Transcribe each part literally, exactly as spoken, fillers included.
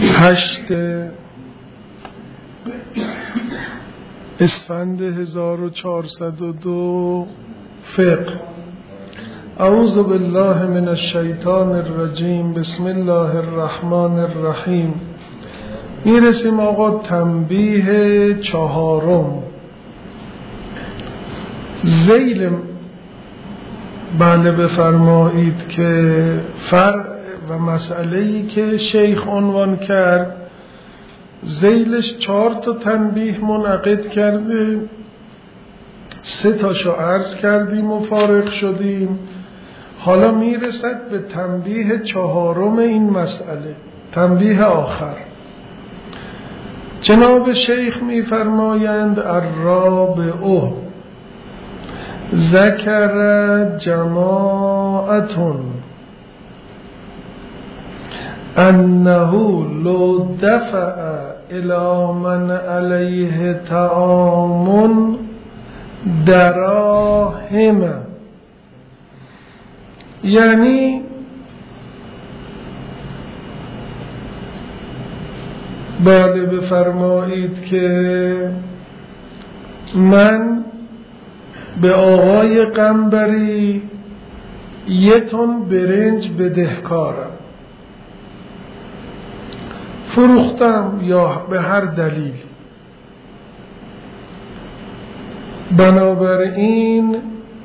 هشت اسفند هزار و چهارصد و دو فقه. اعوذ بالله من الشیطان الرجیم. بسم الله الرحمن الرحیم. میرسیم آقا تنبیه چهارم. ذیل بله بفرمایید که فرع و مسئله‌ای که شیخ عنوان کرد ذیلش چهار تا تنبیه منعقد کرده، سه تاشو عرض کردیم و فارغ شدیم. حالا میرسد به تنبیه چهارم این مسئله، تنبیه آخر. جناب شیخ میفرمایند الرابع ذکر جماعتون انه لو دفع الى من علیه طعام دراهم، یعنی بله بفرمایید که من به آقای قنبری یه تن برنج بدهکارم، فروختم یا به هر دلیل، بنابراین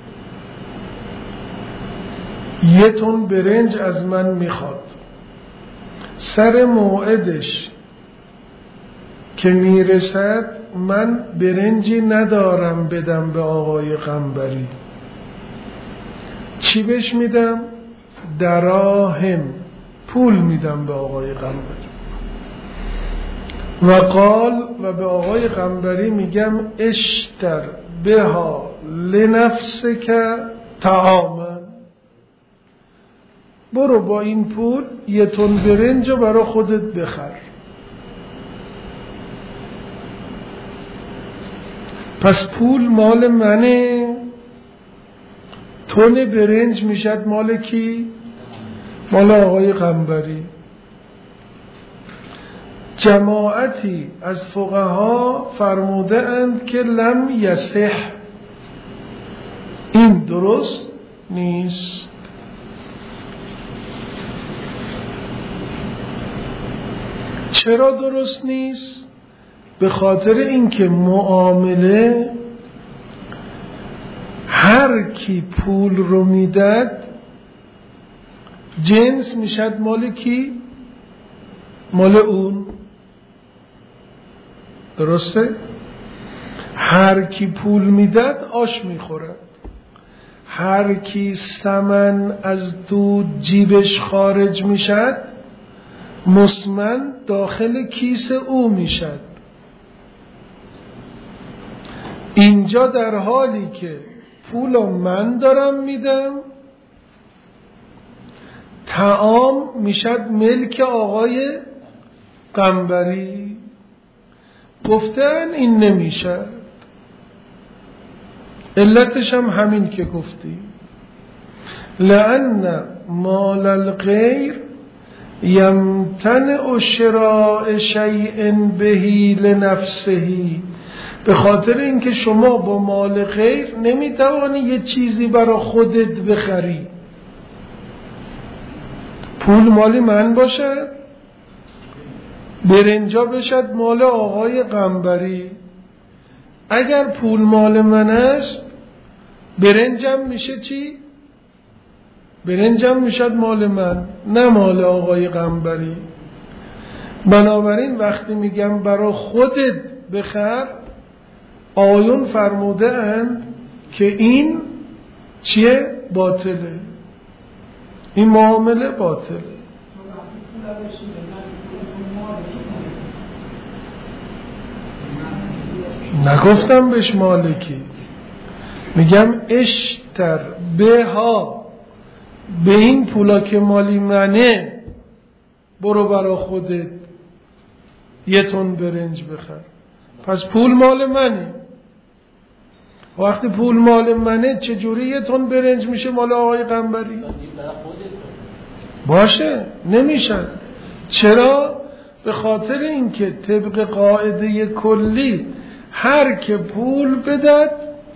یه تن برنج از من میخواد. سر موعدش که میرسد من برنجی ندارم بدم به آقای قنبری. چی بهش میدم؟ دراهم، پول میدم به آقای قنبری. و قال و به آقای قنبری میگم اشتر بها لنفسک طعاما، برو با این پول یه تن برنج رو برای خودت بخر. پس پول مال منه، تن برنج میشد مال کی؟ مال آقای قنبری. جماعتی از فقها فرموده اند که لم یصح، این درست نیست. چرا درست نیست؟ به خاطر اینکه معامله هر کی پول رو میداد جنس میشد مال کی؟ مال اون. درسته؟ هر کی پول میداد آش میخورد، هر کی ثمن از تو جیبش خارج میشد مسمن داخل کیس او میشد. اینجا در حالی که پولو من دارم میدم، طعام میشد ملک آقای قنبری. گفتن این نمیشد، علتش هم همین که گفتی، لأن مال الغیر یمتنع شراء شیء بهی لنفسه، به خاطر اینکه شما با مال غیر نمیتوانی یه چیزی برای خودت بخری. پول مالی من باشد، برنجا بشد مال آقای قنبری. اگر پول مال من است برنجم میشه چی؟ برنجم میشد مال من، نه مال آقای قنبری. بنابراین وقتی میگم برای خودت بخر، آیون فرموده اند که این چیه؟ باطله، این معامله باطله. نگفتم بهش مالکی، میگم اشتر بها، به این پولا که مالی منه برو برا خودت یه تن برنج بخر. پس پول مال منه، وقتی پول مال منه چجوری یه تن برنج میشه مال آقای قنبری؟ باشه نمیشن. چرا؟ به خاطر اینکه طبق قاعده کلی هر که پول بدد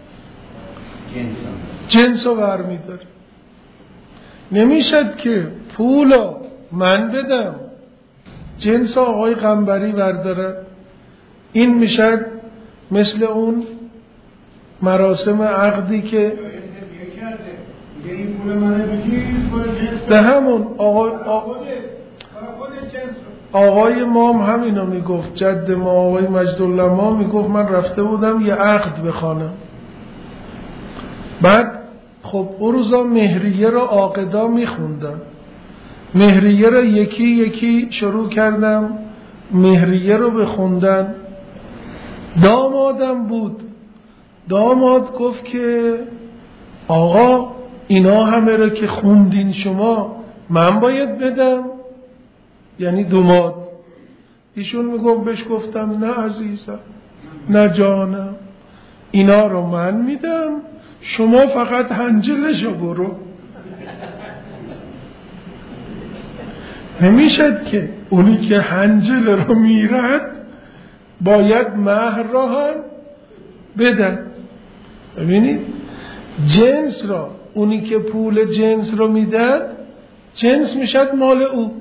جنس رو برمی‌داره. نمیشد که پولو من بدم جنس آقای قنبری برداره. این میشد مثل اون مراسم عقدی که به همون آقای, آقای مام همینو میگفت، جد ما آقای مجدالله میگفت من رفته بودم یه عقد بخوانم، بعد خب اون روزا مهریه رو عاقدا میخوندم، مهریه رو یکی یکی شروع کردم مهریه رو بخوندن. دامادم بود، داماد گفت که آقا اینا همه رو که خوندین شما من باید بدم؟ یعنی دوماد. ایشون میگفت بهش گفتم نه عزیزم نه جانم، اینا رو من میدم، شما فقط هنجلشو برو. نمیشد که اونی که هنجل رو میرد باید مهر را هم بدن. ببینید جنس را، اونی که پول جنس رو میدن جنس میشد مال او.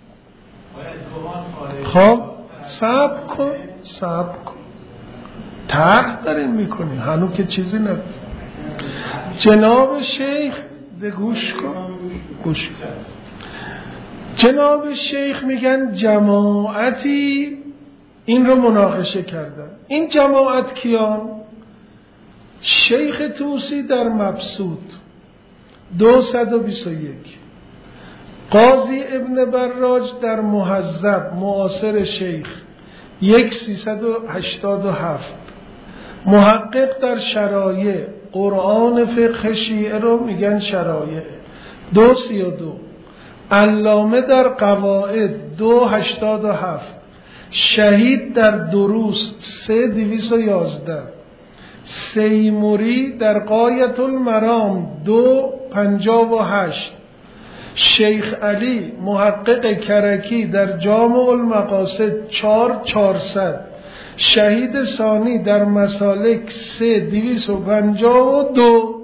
خب صبر کن صبر کن، طرح داریم میکنیم هنو که چیزی نبود. جناب شیخ ده گوش کن گوش کن. جناب شیخ میگن جماعتی این رو مناقشه کردن. این جماعت کیان؟ شیخ طوسی در مبسوط دویست و بیست و یک، قاضی ابن براج در مهذب معاصر شیخ یک سیصد و هشتاد و هفت، محقق در شرایع قرآن فقه شیعه رو میگن شرایع دو سی و دو، علامه در قواعد دو هشتاد و هفت، شهید در دروس سه دویست و یازده، سیموری در غایت المرام دو پنجاه و هشت، شیخ علی محقق کرکی در جامع المقاصد چار چهارصد، شهید ثانی در مسالک سه دویست و پنجاه و دو.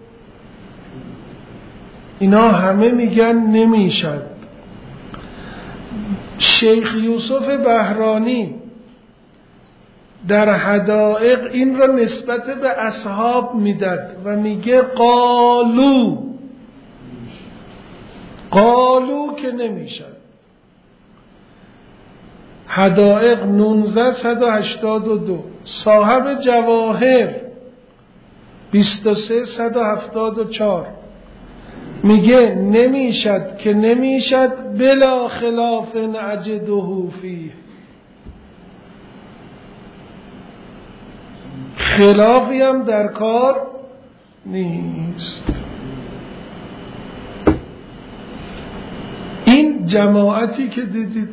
اینا همه میگن نمیشد. شیخ یوسف بهرانی در حدائق این را نسبت به اصحاب میداد و میگه قالو قالو که نمیشد. حدائق نوزده صد و هشتاد و دو، صاحب جواهر بیست و سه صد و هفتاد و چهار میگه نمیشد که نمیشد بلا خلاف اجده فیه، خلافی هم در کار نیست. این جماعتی که دیدید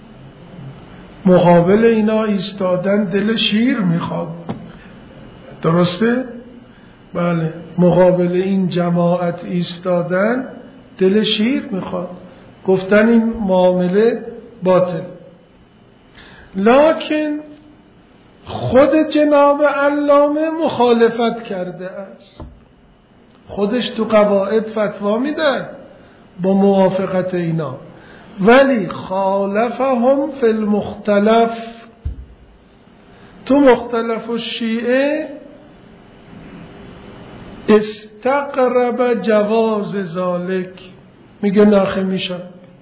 مقابل اینا ایستادن دل شیر میخواد، درسته؟ بله، مقابل این جماعت ایستادن دل شیر میخواد، گفتن این معامله باطل. لکن خود جناب علامه مخالفت کرده است، خودش تو قواعد فتوا میدن با موافقت اینا، ولی خالفهم فی المختلف. تو مختلف الشیعه استقرب جواز ذالک، میگه ناخه میشه،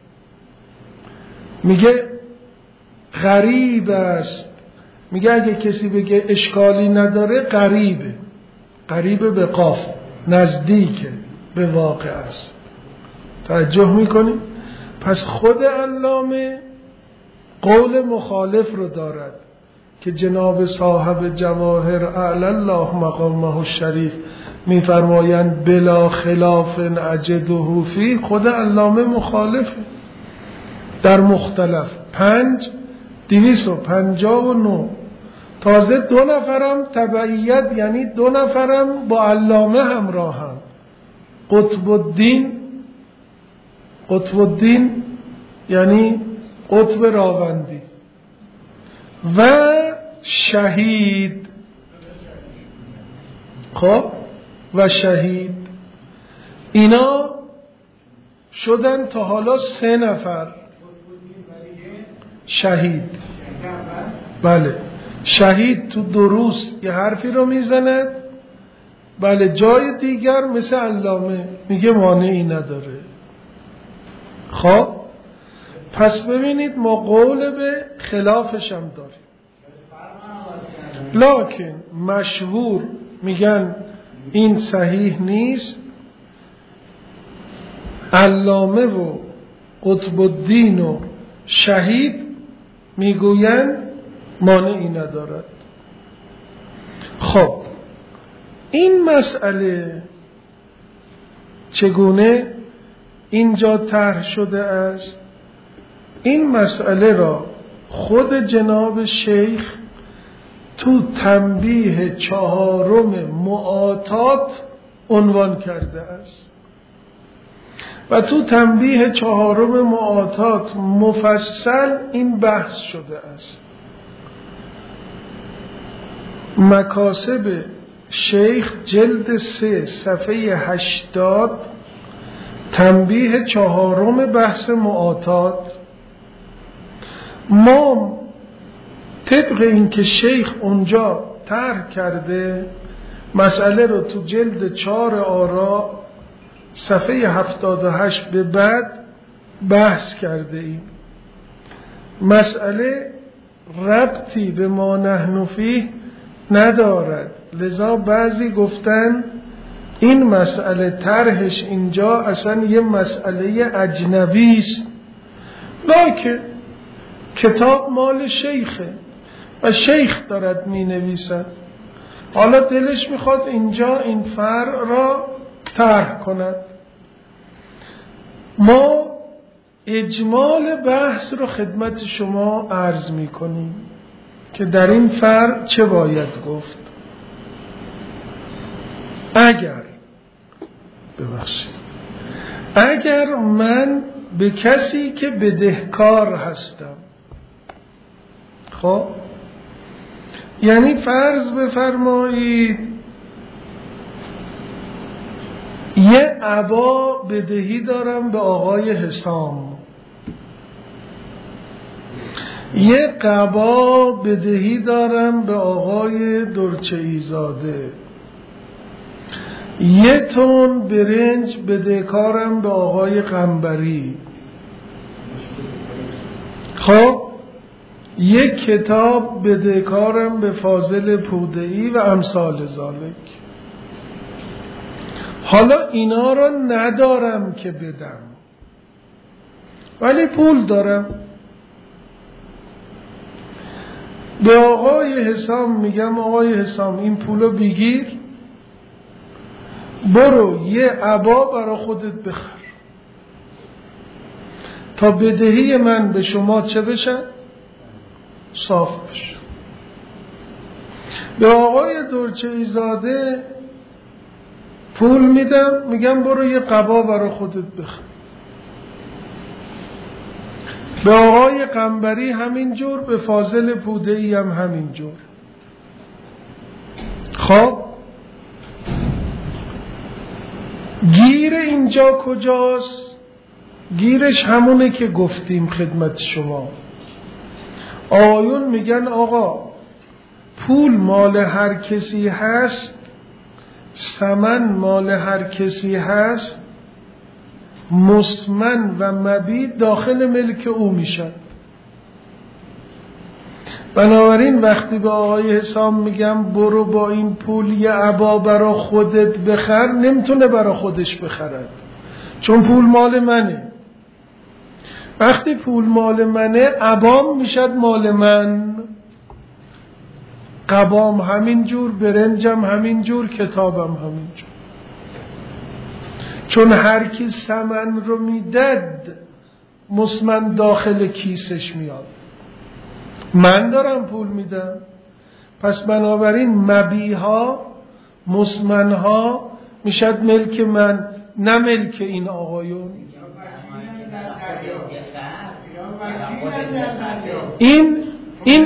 میگه غریب است، میگه اگه کسی بگه اشکالی نداره قریبه، قریبه به قاف، نزدیکه به واقع است. توجه میکنیم؟ پس خود علامه قول مخالف رو دارد که جناب صاحب جواهر اعلی الله مقامه الشریف میفرمایند بلا خلاف اجده فی. خود علامه مخالفه در مختلف پنج دویست و پنجاه و نه. تازه دو نفرم تبعیت، یعنی دو نفرم با علامه همراهم، قطب الدین، قطب الدین یعنی قطب راوندی، و شهید. خب و شهید اینا شدن تا حالا سه نفر شهید. بله، شهید تو دروس یه حرفی رو میزند، بله جای دیگر مثل علامه میگه مانعی نداره. خب پس ببینید ما قول به خلافش هم داریم، لکن مشهور میگن این صحیح نیست. علامه و قطب الدین و شهید میگوین مانعی ندارد. خب این مسئله چگونه اینجا طرح شده است؟ این مسئله را خود جناب شیخ تو تنبیه چهارم معاطات عنوان کرده است و تو تنبیه چهارم معاطات مفصل این بحث شده است. مکاسب شیخ جلد سه صفحه هشتاد، تنبیه چهارم بحث معاطات. ما طبق این که شیخ اونجا طرح کرده مسئله رو تو جلد چهار آرا صفحه هفتاد و هشت به بعد بحث کرده ایم. مسئله ربطی به ما نحن فیه ندارد، لذا بعضی گفتن این مسئله طرحش اینجا اصلا یه مسئله اجنبی است، لکن کتاب مال شیخه و شیخ دارد می نویسد، حالا دلش میخواد اینجا این فرع را طرح کند. ما اجمال بحث رو خدمت شما عرض می کنیم که در این فرع چه باید گفت. اگر ببخشید اگر من به کسی که بدهکار هستم، خب یعنی فرض بفرمایید یه عبا بدهی دارم به آقای حسام، یه قبا بدهی دارم به آقای درچه‌ای زاده، یه تن برنج بدهکارم به آقای قنبری، خب یک کتاب بدهکارم به فاضل پوده‌ای و امثال ذالک. حالا اینا را ندارم که بدم ولی پول دارم. به آقای حسام میگم آقای حسام این پولو بگیر، برو یه عبا برا خودت بخر تا بدهی من به شما چه بشه؟ صاف بشه. به آقای درچه‌ای زاده پول میدم، میگم برو یه قبا برا خودت بخر. به آقای قنبری همین جور، به فاضل پوده‌ای هم همین جور. خب گیر اینجا کجاست؟ گیرش همونه که گفتیم خدمت شما. آیون میگن آقا پول مال هر کسی هست، ثمن مال هر کسی هست، مسمن و مبیت داخل ملک او میشن. بنابراین وقتی به آقای حسام میگم برو با این پول یه عبا برا خودت بخر، نمیتونه برا خودش بخرد چون پول مال منه. وقتی پول مال منه عبام میشد مال من، قبام همین جور، برنجم همین جور، کتابم همین جور. چون هر کی ثمن رو میدد مسمن داخل کیسش میاد، من دارم پول میدم. پس بنابراین مبیها مسمنها میشد ملک من، نه ملک این آقایون. این این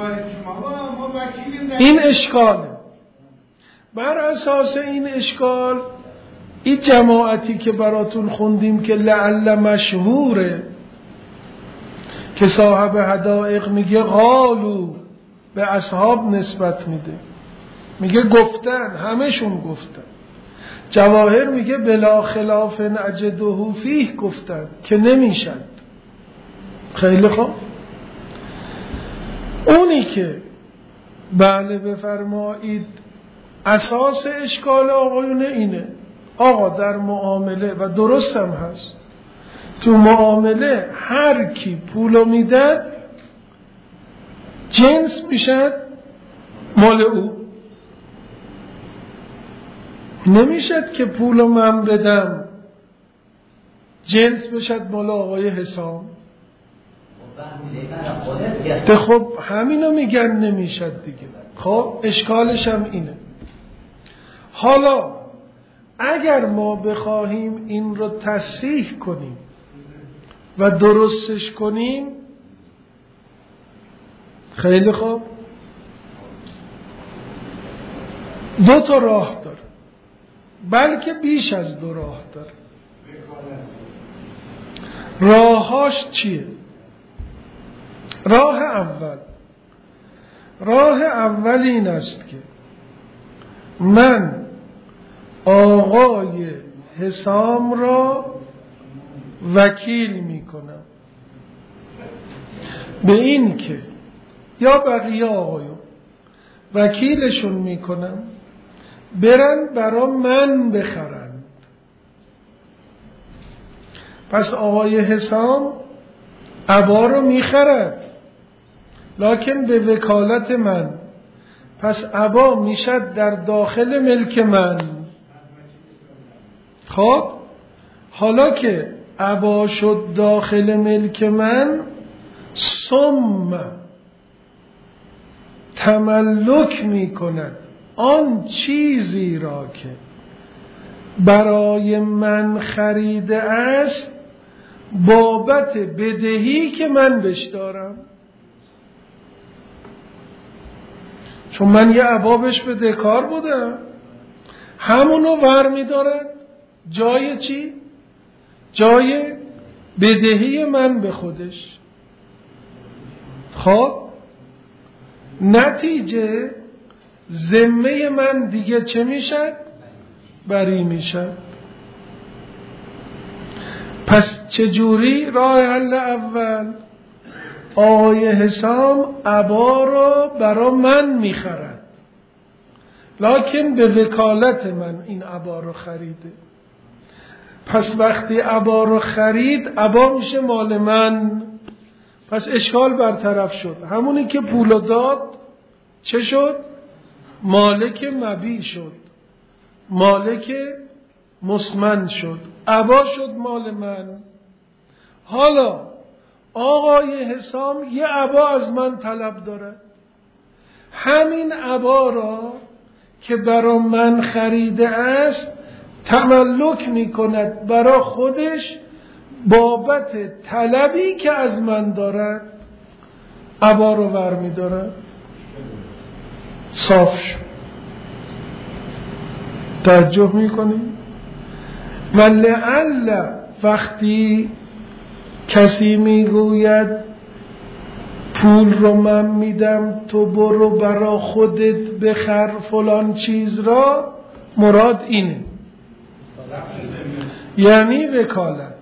این اشکاله. بر اساس این اشکال این جماعتی که براتون خوندیم که لعل مشهوره که صاحب حدائق میگه قالو به اصحاب نسبت میده، میگه گفتن، همشون گفتن. جواهر میگه بلا خلاف اجده فیه گفتن که نمیشن. خیلی خوب. اونی که بله بفرمایید اساس اشکال آقایون اینه، آقا در معامله و درست هم هست، تو معامله هر کی پولو میدد جنس میشد مال او. نمیشد که پولو من بدم جنس بشد مال آقای حسام. ده خب همینو میگن نمیشد دیگه. خب اشکالش هم اینه. حالا اگر ما بخواهیم این رو تصحیح کنیم و درستش کنیم، خیلی خوب، دو تا راه داره، بلکه بیش از دو راه داره. راهاش چیه؟ راه اول راه اول این است که من آقای حسام را وکیل می کنم به این که یا بقیه آقایون وکیلشون می کنم برن برا من بخرند. پس آقای حسام عبا رو می خرد لکن به وکالت من، پس عبا میشد در داخل ملک من. خب حالا که عبا شد داخل ملک من، ثم تملک می کند آن چیزی را که برای من خریده است بابت بدهی که من بهش دارم. چون من یه عبابش به دکار بودم، همونو ور می دارد جای چی؟ جای بدهی من به خودش. خب نتیجه ذمه من دیگه چه میشد؟ بری میشد. پس چجوری راه حل اول؟ آقای حسام عبا رو برا من میخرد لکن به وکالت من این عبا رو خریده. پس وقتی عبا رو خرید عبا میشه مال من، پس اشکال برطرف شد. همونی که پولو داد چه شد؟ مالک مبیع شد، مالک مسمن شد، عبا شد مال من. حالا آقای حسام یه عبا از من طلب داره، همین عبا را که برا من خریده است تملک می کند برا خودش بابت طلبی که از من دارد، عبا رو ور می دارد. صاف شد. توجه می کنیم؟ و لعل وقتی کسی می گوید پول رو من میدم تو برو برا خودت بخر فلان چیز را، مراد اینه، یعنی وکالت،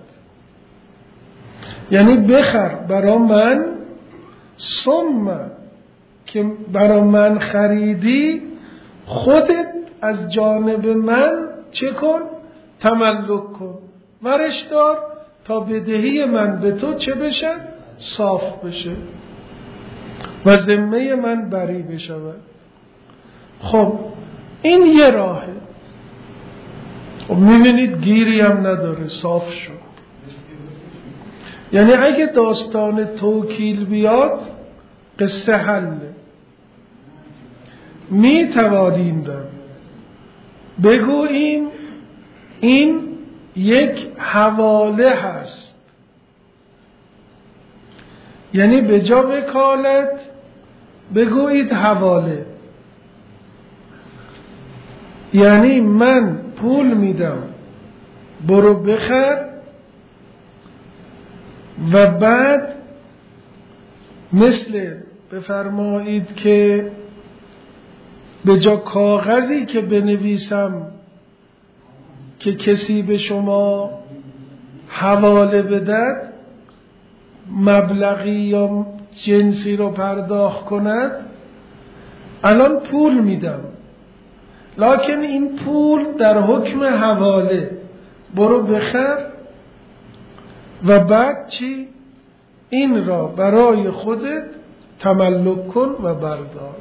یعنی بخر برا من، ثم که برا من خریدی خودت از جانب من چه کن؟ تملک کن، ورش دار تا بدهی من به تو چه بشه؟ صاف بشه و ذمه من بری بشود. خب این یه راهه. خب میبینید گیری هم نداره، صاف شد. یعنی اگه داستان توکیل بیاد قصه حله. میتوانیم در بگوییم این یک حواله هست، یعنی به جا وکالت بگویید حواله، یعنی من پول میدم برو بخر و بعد مثل بفرمایید که به جا کاغذی که بنویسم که کسی به شما حواله بدهد مبلغی یا جنسی رو پرداخت کند، الان پول میدم، لکن این پول در حکم حواله، برو بخر و بعد چی؟ این را برای خودت تملک کن و بردار.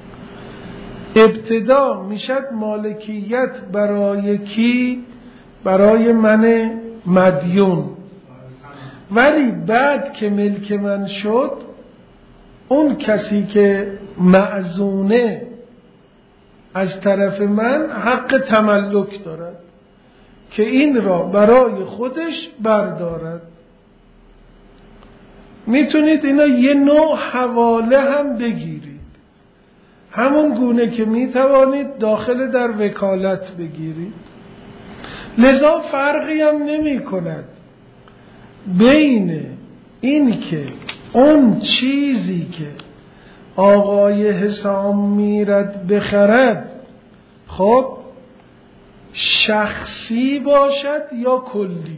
ابتدا میشد مالکیت برای کی؟ برای من مدیون، ولی بعد که ملک من شد اون کسی که معزونه از طرف من حق تملک دارد که این را برای خودش بردارد. میتونید اینا یه نوع حواله هم بگیرید، همون گونه که میتوانید داخل در وکالت بگیرید. لذا فرقی هم نمی کند بین این که اون چیزی که آقای حسام میرد بخرد خب شخصی باشد یا کلی.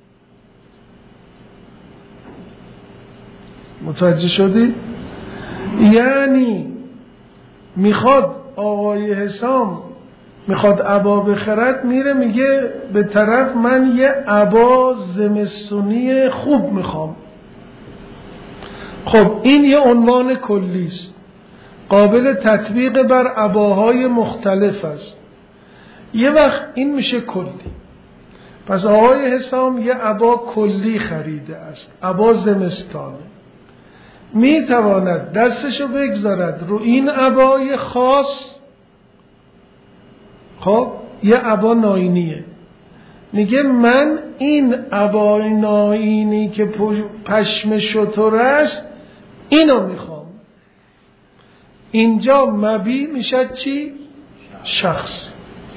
متوجه شدید؟ یعنی میخواد آقای حسام میخواد عبا بخرد، میره میگه به طرف من یه عبا زمستونی خوب میخوام. خب این یه عنوان کلی است، قابل تطبیق بر عباهای مختلف است. یه وقت این میشه کلی. پس آقای حسام یه عبا کلی خریده است، عبا زمستانه، میتواند دستشو بگذارد رو این عبای خاص. خب یه عبا ناینیه، میگه من این عبای ناینی که پشم شتر است اینو میخوام. اینجا مبی میشه چی؟ شخص.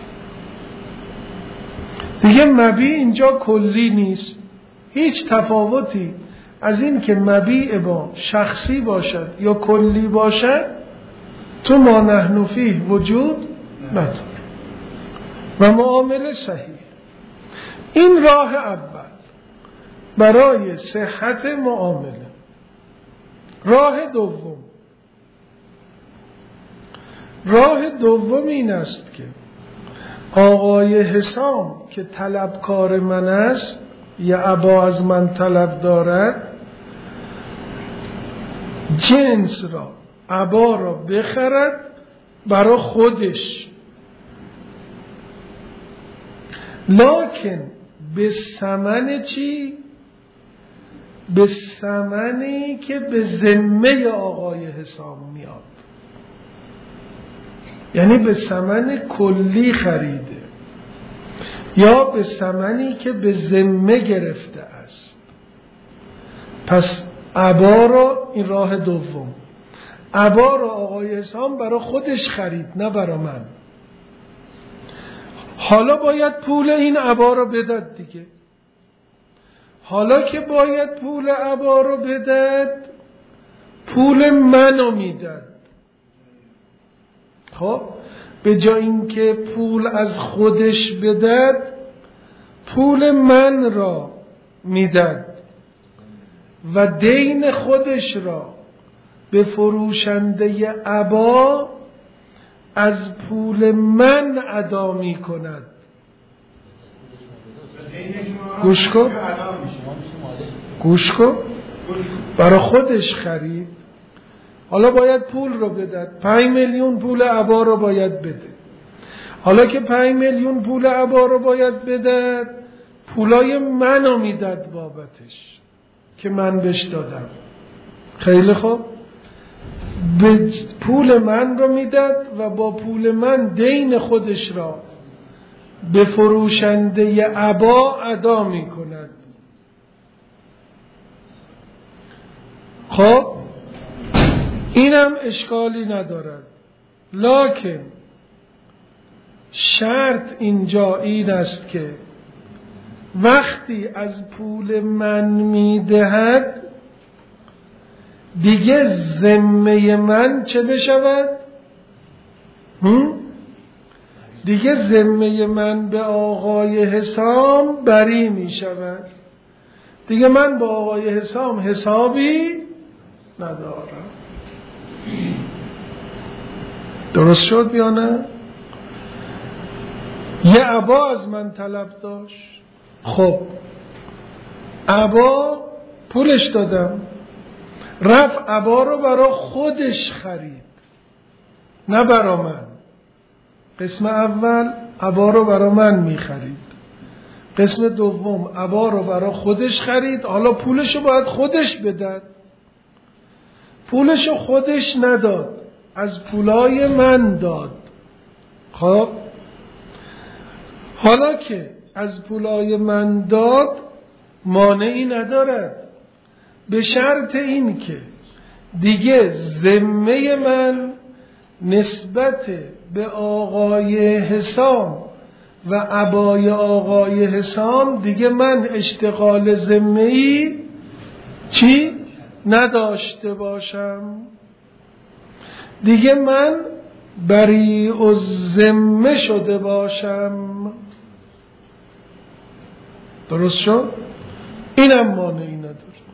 دیگه مبی اینجا کلی نیست، هیچ تفاوتی از این که مبیع با شخصی باشد یا کلی باشد تو ما نحن فیه وجود نداره و معامله صحیح. این راه اول برای صحت معامله. راه دوم راه دوم این است که آقای حسام که طلبکار من است، یه عبا از من طلب دارد، جنس را عبا را بخرد برای خودش، لکن به ثمن چی؟ به ثمنی که به ذمه آقای حسام میاد، یعنی به ثمن کلی خریده یا به ثمنی که به ذمه گرفته است. پس عبا را، این راه دوم، عبا را آقای حسام برای خودش خرید نه برای من. حالا باید پول این عبا را بدد دیگه. حالا که باید پول عبا را بدد، پول منو میدد. خب به جای اینکه پول از خودش بدد، پول من را میدد و دین خودش را به فروشنده عبا از پول من ادا می کند. گوش کن گوش کن برای خودش خرید، حالا باید پول رو بدد، پنج میلیون پول عبا رو باید بده. حالا که پنج میلیون پول عبا رو باید بدد، پولای منو میداد بابتش که من بهش دادم. خیلی خوب، به پول من رو میداد و با پول من دین خودش را به فروشنده عبا ادا میکند. خب اینم اشکالی ندارد، لکن شرط اینجا این است که وقتی از پول من میدهد دیگه ذمه من چه بشود؟ دیگه ذمه من به آقای حسام بری می شود. دیگه من با آقای حسام حسابی ندارم. درست شد یا نه؟ یه عبا از من طلب داشت، خب عبا پولش دادم، رفت عبا رو برا خودش خرید، نه برا من. قسم اول عبا رو برا من می خرید، قسم دوم عبا رو برا خودش خرید. حالا پولش رو باید خودش بدد، پولش رو خودش نداد، از پولای من داد. خب حالا که از پولای من داد مانعی ندارد، به شرط این که دیگه ذمه من نسبت به آقای حسام و عبای آقای حسام دیگه من اشتغال ذمه‌ای چی نداشته باشم، دیگه من بریء الذمه شده باشم. درست شد؟ اینم مانعی نداره.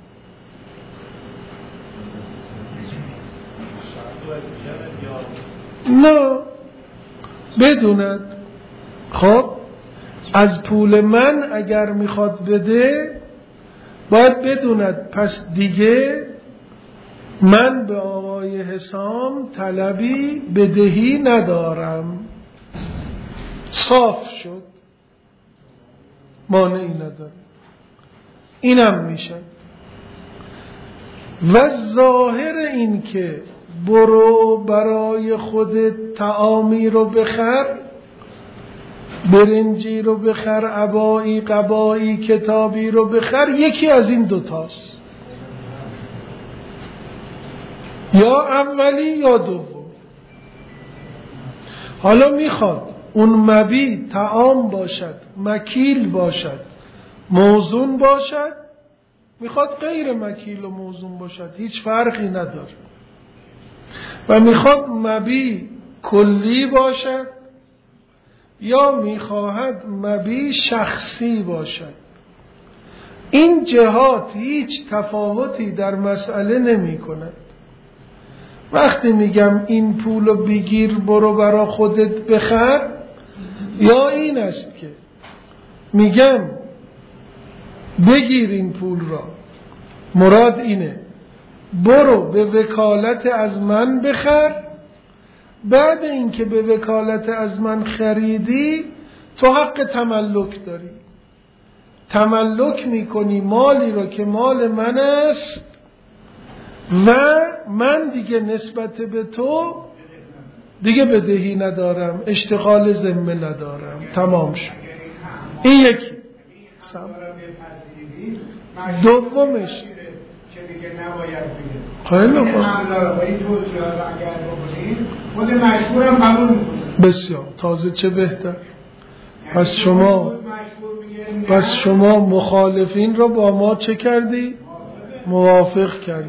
نه بدوند. خب از پول من اگر میخواد بده باید بدوند پس دیگه من به آقای حسام طلبی بدهی ندارم. صاف شد، مانعی نداره. اینم میشه. و ظاهر این که برو برای خودت طعامی رو بخر، برنجی رو بخر، عبایی قبایی کتابی رو بخر، یکی از این دوتاست، یا اولی یا دوم. حالا میخواد اون مبی طعام باشد، مکیل باشد، موزون باشد، میخواد غیر مکیل و موزون باشد، هیچ فرقی نداره. و میخواد مبی کلی باشد یا میخواهد مبی شخصی باشد، این جهات هیچ تفاوتی در مسئله نمی کند. وقتی میگم این پولو بگیر برو برا خودت بخر، یا این است که میگم بگیر این پول را، مراد اینه برو به وکالت از من بخر، بعد اینکه به وکالت از من خریدی تو حق تملک داری، تملک میکنی مالی رو که مال من است و من دیگه نسبت به تو دیگه بدهی ندارم، اشتغال ذمه ندارم، تمام شد. این یکی. دومش خیلی خوب، بسیار تازه، چه بهتر. پس شما پس شما مخالفین رو با ما چه کردی؟ موافق کردی.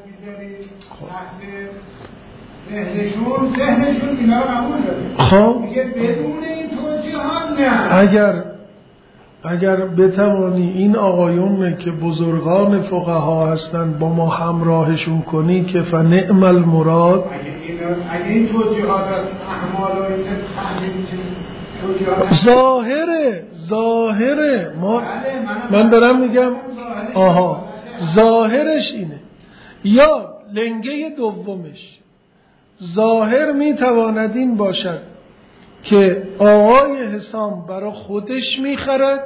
ذهنشون ذهنشون اینا رو قبول داره. خب میگه بدون این توجیهات نه. اگر اگر بتوانی این آقایون که بزرگان فقها هستند با ما همراهشون کنی که فنعم المراد. اگه این توجیهات احمال و این توجیهات ظاهره ظاهره ما من دارم میگم آها ظاهرش اینه. یا لنگه دومش ظاهر میتواند این باشد که آقای حسام برای خودش میخرد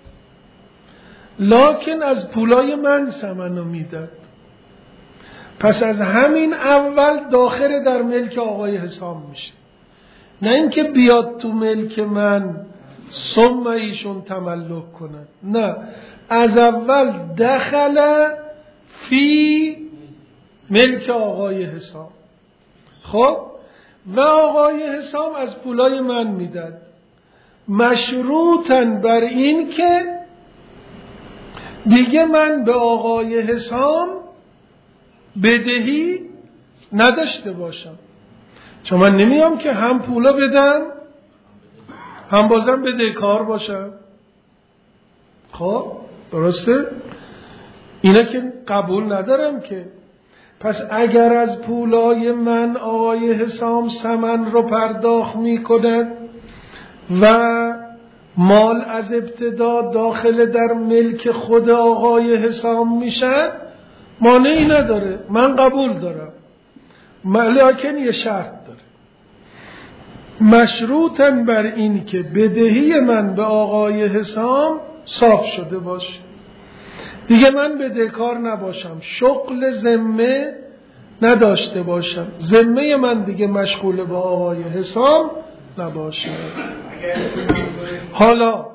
لکن از پولای من ثمنو میداد، پس از همین اول داخل در ملک آقای حسام میشه، نه اینکه بیاد تو ملک من ثم ایشون تملک کنن، نه، از اول دخل فی ملک آقای حسام. خب و آقای حسام از پولای من میداد، مشروطاً بر این که دیگه من به آقای حسام بدهی نداشته باشم، چون من نمیام که هم پولا بدم هم بازم بدهکار باشم. خب درسته؟ اینا که قبول ندارم که. پس اگر از پولای من آقای حسام ثمن رو پرداخت میکنه و مال از ابتدا داخل در ملک خود آقای حسام میشن، مانعی نداره، من قبول دارم، لکن یه شرط داره، مشروطاً بر این که بدهی من به آقای حسام صاف شده باشه، دیگه من بدهکار نباشم، شغل ذمه نداشته باشم، ذمه من دیگه مشغول به آقای حسام نباشه. حالا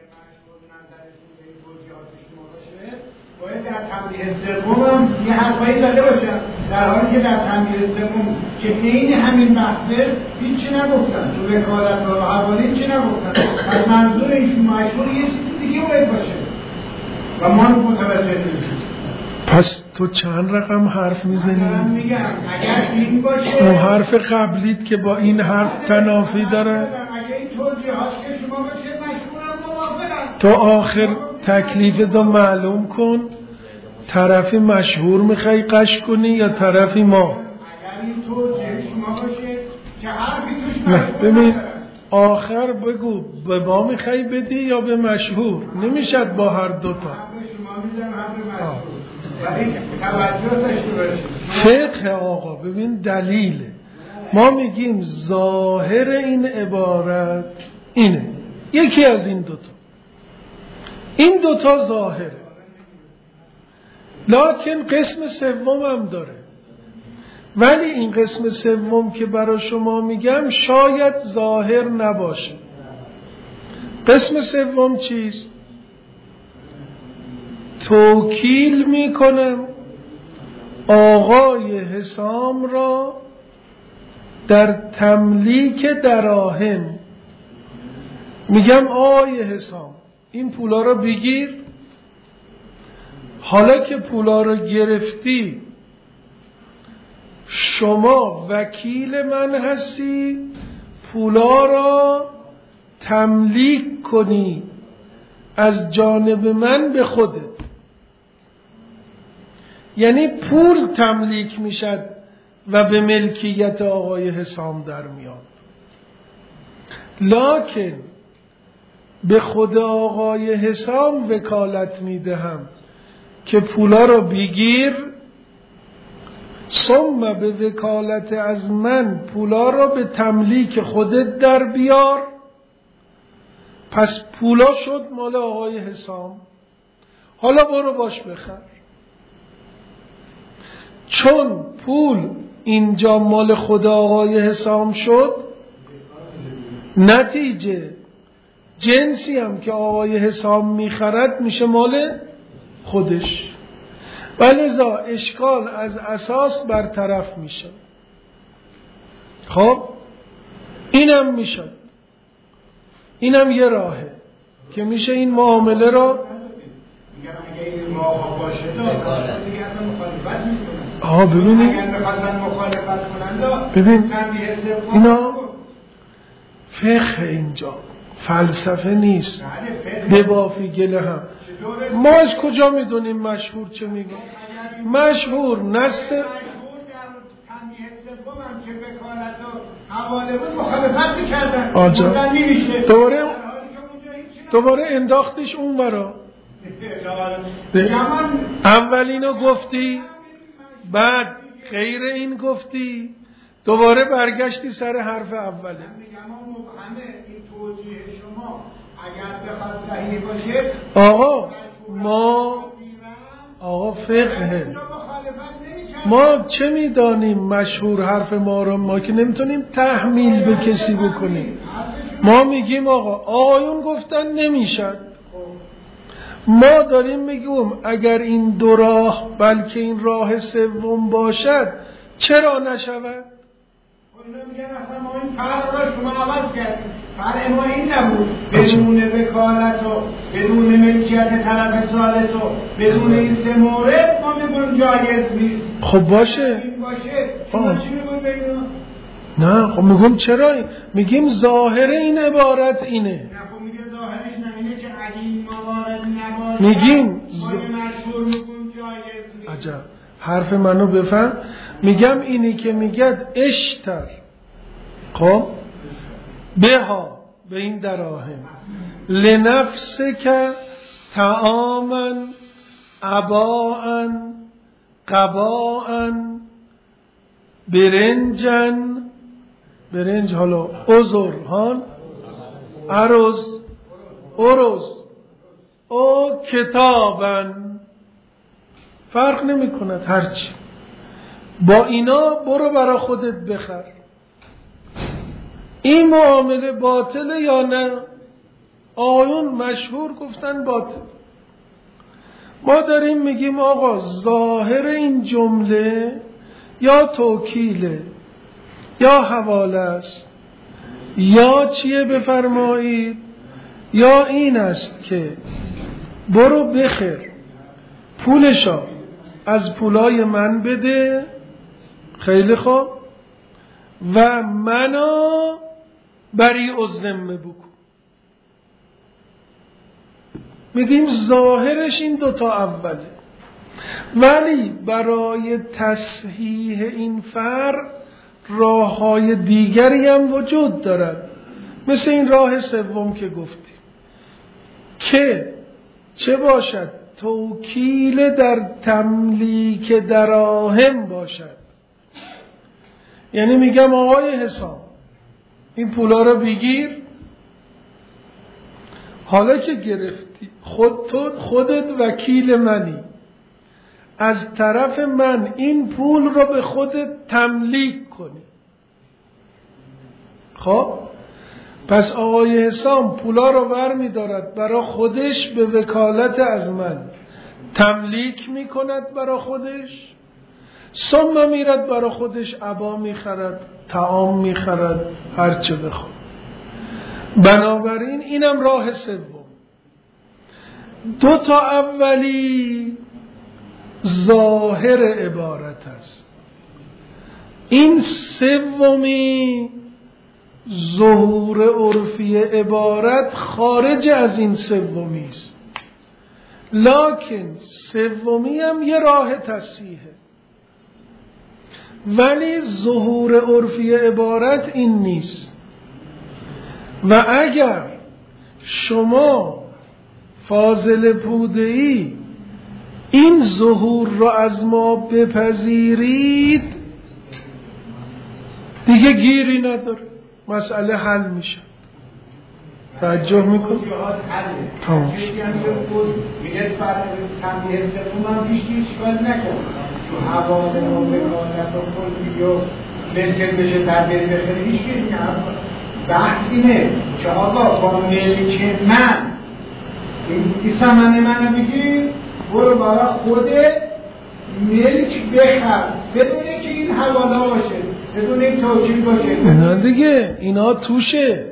باید در تنبیه سوم هم یه حرفایی زده باشم، در حالی که در تنبیه سوم که عین همین بحثه هیچی نگفتن، تو وکالت و حوالی هیچی نگفتن. از منظور ایشون مشهور یه چیز دیگه باید باشه و ما متوجه نیستیم. پس تو چند رقم حرف میزنی؟ من میگم اگر این باشه، اون حرف قبلیت که با این حرف تنافی داره، اگر این توضیحات که شما باشه مشهورم موافقم. تو آخر تکلیف دو معلوم کن، طرفی مشهور میخوای قش کنی یا طرفی ما؟ اگر این توضیح شما باشه که حرفی توش نه مشهور ببین ندارم. آخر بگو به ما میخوای بدی یا به مشهور، نمیشد با هر دوتا. شما میزن حرف مشهور ولی توجه داشته باشید. فقه آقا ببین دلیله، ما میگیم ظاهر این عبارت اینه، یکی از این دوتا، این دوتا ظاهره، لکن قسم سوم هم داره، ولی این قسم سوم که برای شما میگم شاید ظاهر نباشه. قسم سوم چیست؟ توکیل میکنم آقای حسام را در تملیک دراهم، میگم آقای حسام این پولا رو بگیر، حالا که پولا رو گرفتی شما وکیل من هستی، پولا را تملیک کنی از جانب من به خودت. یعنی پول تملیک میشد و به ملکیت آقای حسام در میاد، لکن به خود آقای حسام وکالت میدهم که پولا رو بگیر، ثم به وکالت از من پولا رو به تملیک خودت در بیار. پس پولا شد مال آقای حسام، حالا برو باش بخر. چون پول اینجا مال خود آقای حسام شد، نتیجه جنسی هم که آقای حسام میخرد میشه مال خودش، ولذا اشکال از اساس برطرف میشه. خب اینم میشد، اینم یه راهه که میشه این معامله را آها ببینید، ببین اینا فقه، اینجا فلسفه نیست به بافی گله هم. ما از کجا میدونیم مشهور چه میگه؟ مشهور نست آجا دوباره دوباره انداختش اون برا. اولینو گفتی بعد غیر این گفتی، دوباره برگشتی سر حرف اوله. آقا ما آقا فقه ما چه میدانیم مشهور حرف ما رو، ما که نمیتونیم تحمیل به کسی بکنیم. ما میگیم آقا آقایون گفتن نمیشد، ما داریم میگیم اگر این دو راه بلکه این راه سوم باشد چرا نشود؟ اینا میگن اصلا ما این فرق را شما عوض کردیم. فرق ما این نبود بدون وکالت و بدون ملکیت طرف ثالث و بدون این سه مورد ما میگیم جایز نیست. خب باشه این باشه شما چی میگیم بگیم؟ نه خب میگم چرا؟ میگیم ظاهر این عبارت اینه. نه خب میگه ظاهرش نمینه که اگه این موارد نباشه میگیم ز... ما مشهور میگیم جایز نیست. عجب حرف منو بفهم. میگم اینی که میگد اشتر خب بها به این دراهم لنفسک طعاما عباء قباء برنجن برنج حالا عذر هان عرض عرض او کتابن فرق نمی کند هرچی با اینا برو برا خودت بخر. این معامله باطله یا نه؟ آقایون مشهور گفتن باطل. ما داریم میگیم آقا ظاهر این جمله یا توکیله یا حواله است یا چیه بفرمایید یا این است که برو بخر پولشا از پولای من بده خیلی خوب و منو بریء الذمه بکن. میگیم ظاهرش این دوتا اوله ولی برای تصحیح این فرق راههای دیگری هم وجود دارد مثل این راه سوم که گفتیم که چه باشد توکیل در تملیک دراهم باشد. یعنی میگم آقای حسام این پولا رو بگیر حالا که گرفتی خود تو خودت وکیل منی از طرف من این پول رو به خودت تملیک کنی. خب پس آقای حسام پولا رو ور می دارد برای خودش به وکالت از من تملیک می کند برای خودش ثم میرد برای خودش عبا می خرد طعام می خرد هرچه بخواد. بنابراین اینم راه سوم. دو تا اولی ظاهر عبارت است. این سومی ظهور عرفی عبارت خارج از این سومی است. لکن سومی هم یه راه تصحیحه ولی ظهور عرفی عبارت این نیست. و اگر شما فاضل پوده‌ای این ظهور را از ما بپذیرید دیگه گیری نداره مسئله حل میشه. توجه میکن؟ تمام میگه فرق تنبیه سوم هم پیش هیچ کاری نکرد تو حواله و وکالت و کلی و ممکن بشه تبدیل بخیره هیچ کاری نکرد. بحث اینه که آقا با ملک من این سمن منو بگیر برو برای خود ملک بخر بدون که این حواله باشه بدون این توکیل باشه. نه دیگه اینا توشه.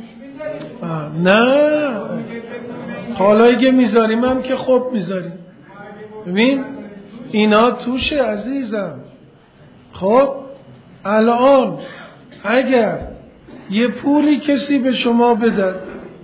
نه حالا که میذاریم هم که خب میذاریم. ببین اینا توشه عزیزم. خب الان اگر یه پولی کسی به شما بده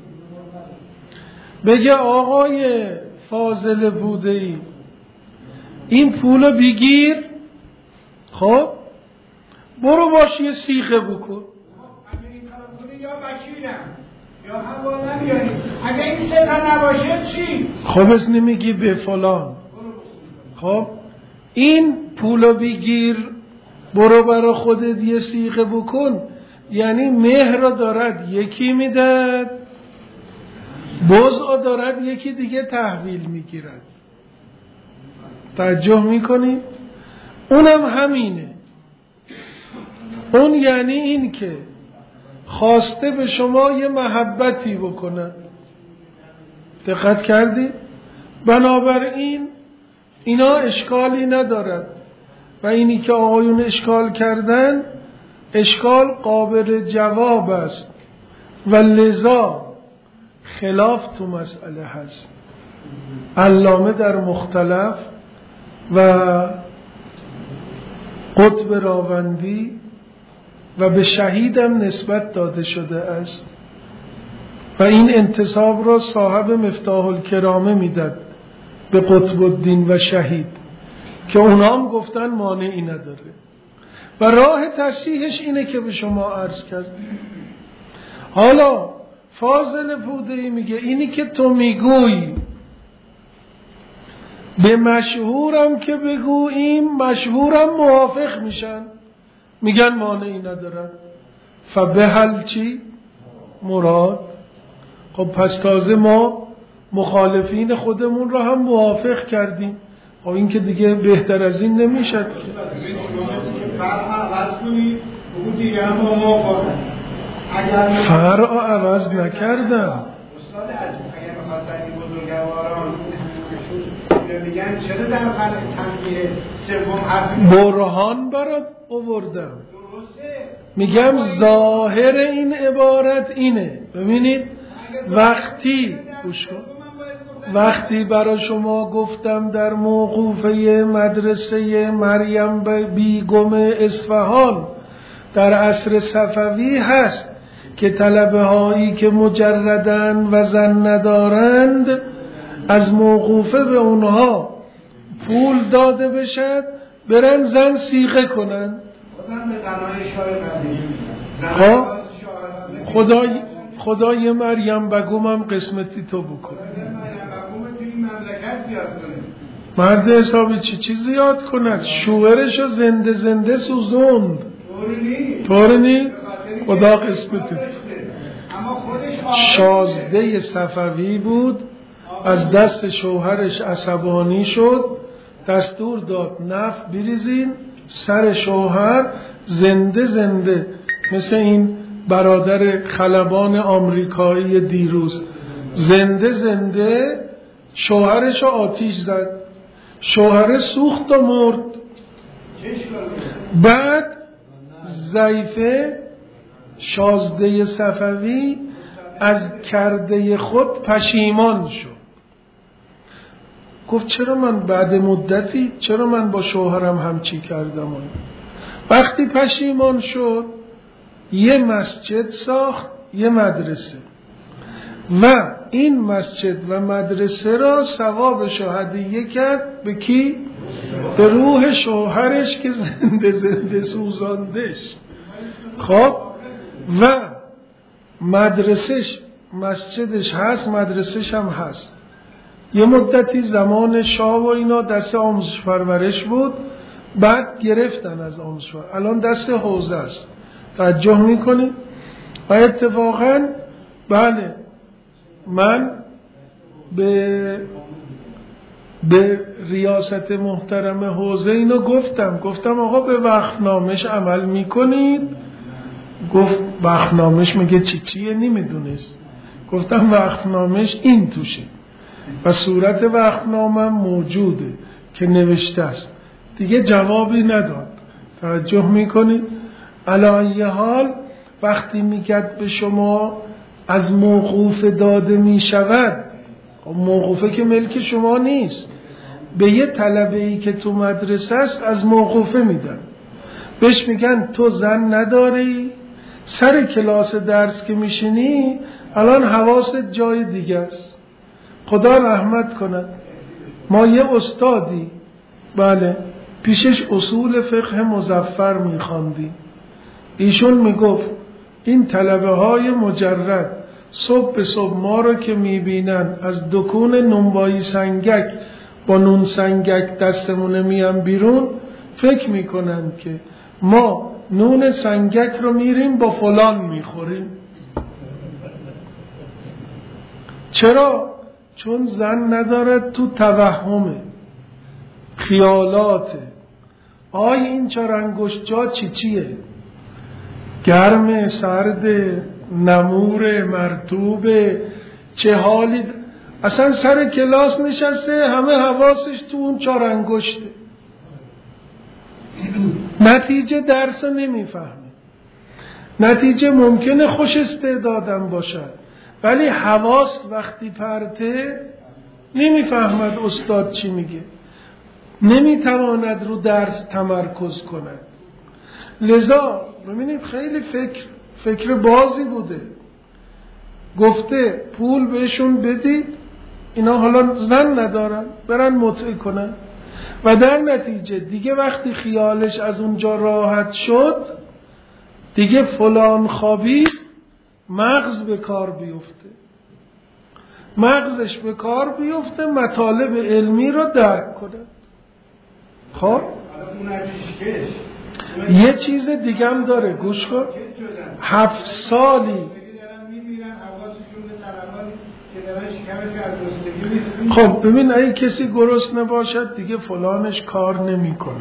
بگه آقای فاضل بوده‌ای این پولو بگیر خب برو باش یه سیغه بکن یا وکیلم یا حواله بیاریم اگه این سه تا نباشه چی؟ خب از نمیگی به فلان خب این پولو بگیر برو برا خودت یه سیغه بکن یعنی مهر را دارد یکی میدد بزع دارد یکی دیگه تحویل میگیرد. توجه میکنی؟ اونم همینه. اون یعنی این که خواسته به شما یه محبتی بکنه. دقت کردی؟ بنابراین اینا اشکالی ندارد و اینی که آقایون اشکال کردن اشکال قابل جواب است و لذا خلاف تو مسئله هست. علامه در مختلف و قطب راوندی و به شهیدم نسبت داده شده است و این انتساب را صاحب مفتاح الکرامه میداد به قطب الدین و شهید که اونا هم گفتن مانعی نداره و راه تصحیحش اینه که به شما عرض کردیم. حالا فاضل پوده‌ای میگه اینی که تو میگویی به مشهورم که بگوییم مشهورم موافق میشن، میگن مانعی ندارن. فبهل چی؟ مراد. خب پس تازه ما مخالفین خودمون رو هم موافق کردیم. خب این که دیگه بهتر از این نمیشد که فرع عوض نکردم. میگن چرا در تنبیه سوم حرف برهان برات آوردم. میگم ظاهر این عبارت اینه. ببینید وقتی گوش کن، وقتی برای شما گفتم در موقوفه مدرسه مریم بیگم اصفهان در عصر صفوی هست که طلبه هایی که مجردن و زن ندارند از موقوفه به اونها پول داده بشد برن زن صیغه کنن. خب خدای خدای مریم بگومم قسمتی تو بکنه. مرد حسابی چی چی زیاد کند؟ شوهرشو زنده زنده سوزوند. طور نی؟ خدا قسمتی. شازده صفوی بود، از دست شوهرش عصبانی شد، دستور داد نفت بریزین سر شوهر زنده زنده، مثل این برادر خلبان آمریکایی دیروز زنده زنده شوهرش آتیش زد، شوهر سوخت و مرد. بعد ضعیفه شازده صفوی از کرده خود پشیمان شد، گفت چرا من بعد مدتی چرا من با شوهرم همچی کردم. وقتی پشیمان شد یه مسجد ساخت، یه مدرسه، و این مسجد و مدرسه را ثوابش رو هدیه کرد به کی؟ به روح شوهرش که زنده زنده سوزاندش. خب و مدرسهش مسجدش هست، مدرسهش هم هست. یه مدتی زمان شاه و اینا دست آموزش پرورش بود، بعد گرفتن از آموزش پرورش، الان دست حوزه است. توجه میکنید؟ و اتفاقا بله من به به ریاست محترم حوزه اینو گفتم گفتم آقا به وقفنامش عمل میکنید؟ گفت وقفنامش میگه چی چیه؟ نمیدونست. گفتم وقفنامش این توشه و صورت وقفنامه موجوده که نوشته است. دیگه جوابی نداد. توجه میکنید؟ علی حال وقتی میگد به شما از موقوف داده میشود، موقوفه که ملک شما نیست، به یه طلبه ای که تو مدرسه است از موقوفه میدن، بهش میگن تو زن نداری، سر کلاس درس که میشینی الان حواست جای دیگه است. خدا رحمت کند ما یه استادی بله پیشش اصول فقه مظفر میخواندیم، ایشون میگفت این طلبه های مجرد صبح به صبح ما رو که میبینن از دکون نونوایی سنگک با نون سنگک دستمونه میان بیرون، فکر میکنن که ما نون سنگک رو میریم با فلان میخوریم. چرا؟ چون زن ندارد، تو توهمه، خیالاته. آی این چهار انگشت جا چی چیه؟ گرم، سرد، نمور، مرطوب، چه حالی؟ اصلا سر کلاس نشسته، همه حواسش تو اون چهار انگشته، نتیجه درس نمیفهمه. نتیجه ممکنه خوش استعدادم باشد ولی حواس وقتی پرته نمیفهمد استاد چی میگه، نمیتواند رو درس تمرکز کند. لذا ببینید خیلی فکر فکر بازی بوده، گفته پول بهشون بدید، اینا حالا زن ندارن برن متعه کنن و در نتیجه دیگه وقتی خیالش از اونجا راحت شد دیگه فلان خوابی مغز به کار بیفته، مغزش به کار بیفته مطالب علمی رو درک کنه. خب یه چیز دیگه هم داره، گوش کن. هفت سالی خب ببین اگه کسی گرسنه باشد دیگه فلانش کار نمی کنه،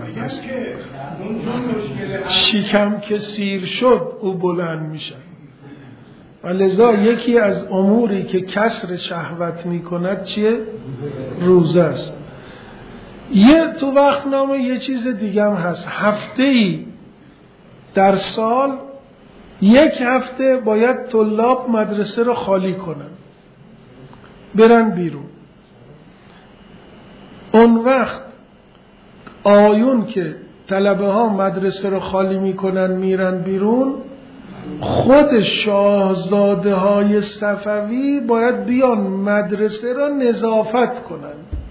شکم که سیر شد او بلند میشه. و لذا یکی از اموری که کسر شهوت می کند چیه؟ روزه است. یه تو وقت نامه یه چیز دیگه هم هست، هفته ای در سال یک هفته باید طلاب مدرسه رو خالی کنن، برن بیرون. اون وقت آیون که طلبه ها مدرسه رو خالی میکنن میرن بیرون، خود شاهزاده های صفوی باید بیان مدرسه رو نظافت کنن،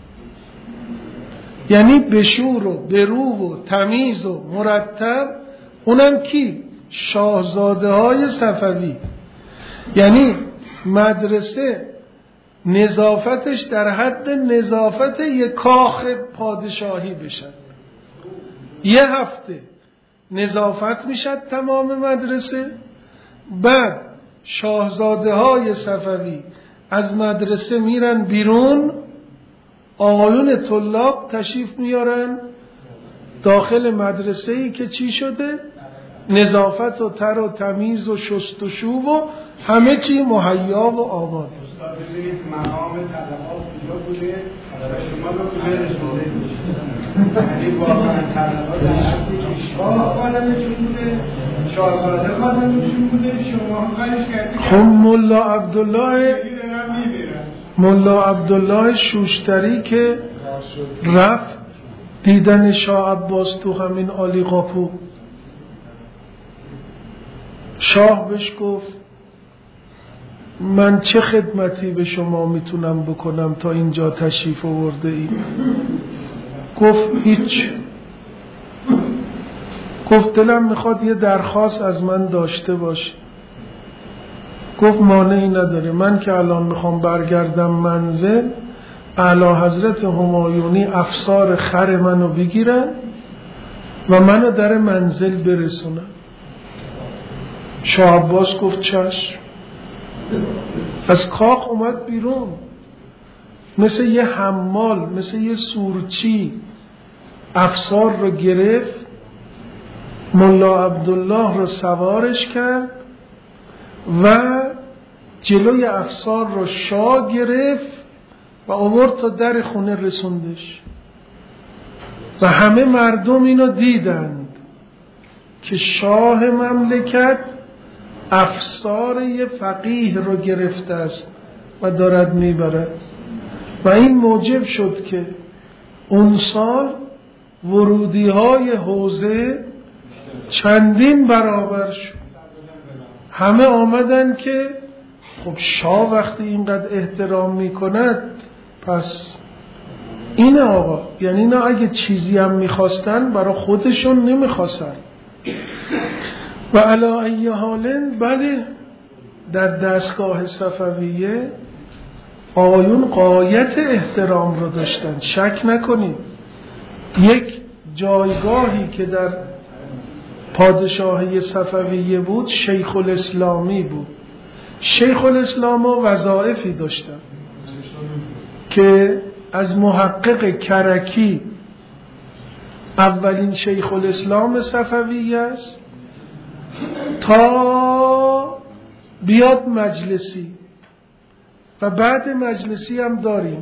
یعنی بشور و برو و تمیز و مرتب. اونم کی؟ شاهزاده های صفوی. یعنی مدرسه نظافتش در حد نظافت یک کاخ پادشاهی بشد. یه هفته نظافت میشد تمام مدرسه، بعد شاهزاده های صفوی از مدرسه میرن بیرون، آقایون طلاب تشریف میارن داخل مدرسه ای که چی شده؟ نظافت و تر و تمیز و شست و شو و همه چی مهیا و آباد. مقام طلبات کجا بوده و شما رو کجا رسونده میشه؟ یعنی واقعا طلبات در حدی که شاه خانمشون بوده، شاهزاده خانمشون بوده، شما خواهش کردید. خب ملا عبدالله ملا عبدالله شوشتری که رفت دیدن شاه عباس تو همین عالی قاپو، شاه بهش گفت من چه خدمتی به شما میتونم بکنم تا اینجا تشریف آورده ای؟ گفت هیچ. گفت دلم میخواد یه درخواست از من داشته باشه. گفت مانعی نداره، من که الان میخوام برگردم منزل، اعلی حضرت همایونی افسار خر منو بگیرن و منو در منزل برسونن. شاه عباس گفت چشم. از کاخ اومد بیرون مثل یه حمال، مثل یه سورچی افسار رو گرفت، ملا عبدالله رو سوارش کرد و جلوی افسار رو شاه گرفت و آورد تا در خونه رسوندش. و همه مردم اینو دیدند که شاه مملکت افسار یه فقیه رو گرفته است و دارد میبرد. و این موجب شد که اون سال ورودی های حوزه چندین برابر شد. همه آمدن که خب شاه وقتی اینقدر احترام میکند پس این آقا، یعنی اینا اگه چیزی هم میخواستن برای خودشون نمیخواستن. و علی ای حال بله در دستگاه صفویه آقایون غایت احترام رو داشتن، شک نکنید. یک جایگاهی که در پادشاهی صفویه بود شیخ الاسلامی بود. شیخ الاسلام وظایفی داشتن که از محقق کرکی، اولین شیخ الاسلام صفویه است، تا بیاد مجلسی و بعد مجلسی هم داریم.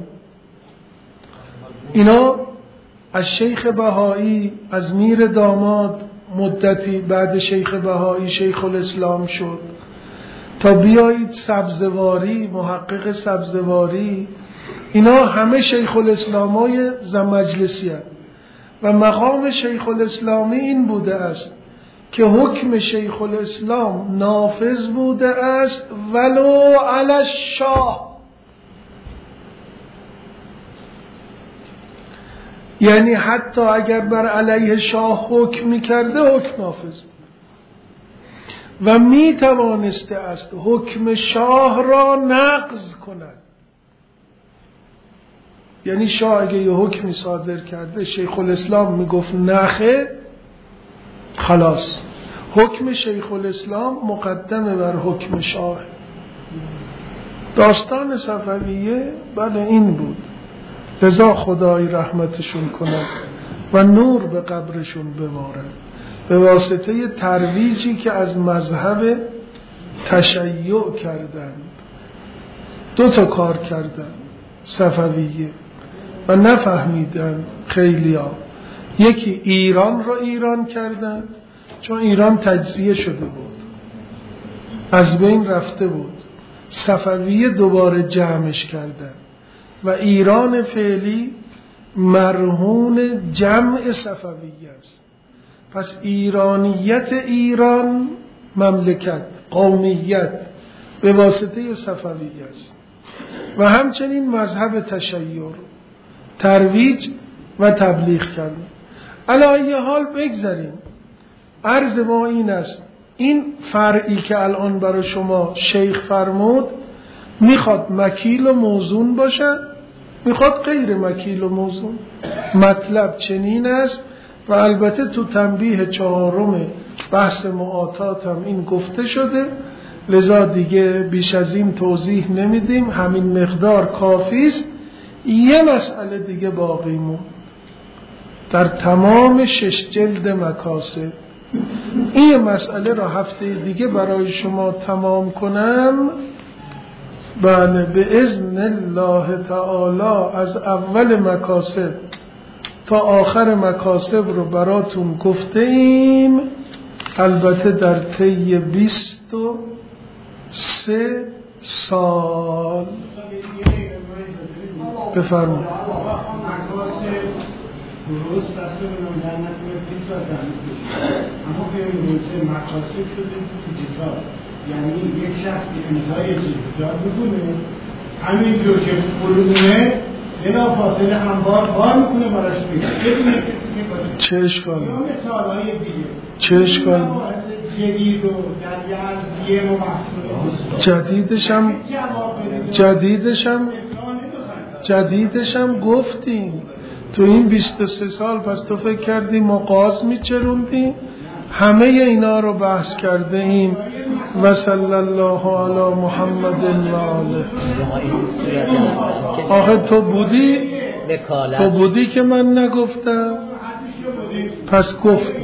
اینا از شیخ بهایی، از میر داماد مدتی بعد شیخ بهایی شیخ الاسلام شد، تا بیایید سبزواری، محقق سبزواری، اینا همه شیخ الاسلامای زمجلسی هست. و مقام شیخ الاسلامی این بوده است که حکم شیخ الاسلام نافذ بوده است ولو علی الشاه، یعنی حتی اگر بر علیه شاه حکم میکرده حکم نافذ بود و میتوانسته است حکم شاه را نقض کند. یعنی شاه اگه یه حکمی صادر کرده شیخ الاسلام میگفت نخه، خلاص حکم شیخ الاسلام مقدمه بر حکم شاه. داستان صفویه بله این بود. لذا خدای رحمتشون کند و نور به قبرشون ببارد به واسطه ترویجی که از مذهب تشیع کردند. دو تا کار کردند صفویه و نفهمیدن خیلی ها. یکی ایران را ایران کردن، چون ایران تجزیه شده بود، از بین رفته بود. صفویه دوباره جمعش کردن و ایران فعلی مرهون جمع صفویه است. پس ایرانیت ایران مملکت، قومیت به واسطه صفویه است. و همچنین مذهب تشیع ترویج و تبلیغ کردن. علی ای حال بگذاریم. عرض ما این است، این فرعی که الان برای شما شیخ فرمود میخواد مکیل و موزون باشه، میخواد غیر مکیل و موزون. مطلب چنین است و البته تو تنبیه چهارم بحث معاطات هم این گفته شده، لذا دیگه بیش از این توضیح نمیدیم، همین مقدار کافی است. یه مسئله دیگه باقی مون در تمام شش جلد مکاسب. این مسئله را هفته دیگه برای شما تمام کنم. بله به اذن الله تعالی از اول مکاسب تا آخر مکاسب رو براتون گفته ایم، البته در طی بیست و سه سال. بفرمایید. درست بسته بودم در نتیجه بیست سال دانشگاه، اما که این مقاصد شده دیجیتال، یعنی یک شخصی امضای دیجیتال بکنه، همین جو که پولونه بلا فاصله هموار بار میکنه براش میگه بدون کسی که باشه. چه اشکالی؟ یا مثالهای دیگه. چه اشکالی؟ جدید و در یه ارزیه و محصوله. جدیدش هم جدیدش هم جدیدش هم گفتیم تو این بیست و سه سال. پس تو فکر کردی ما قاز میچروندیم؟ همه اینا رو بحث کرده ایم. و صلی الله علی محمد و آله. آخه تو بودی تو بودی که من نگفتم، پس گفتم.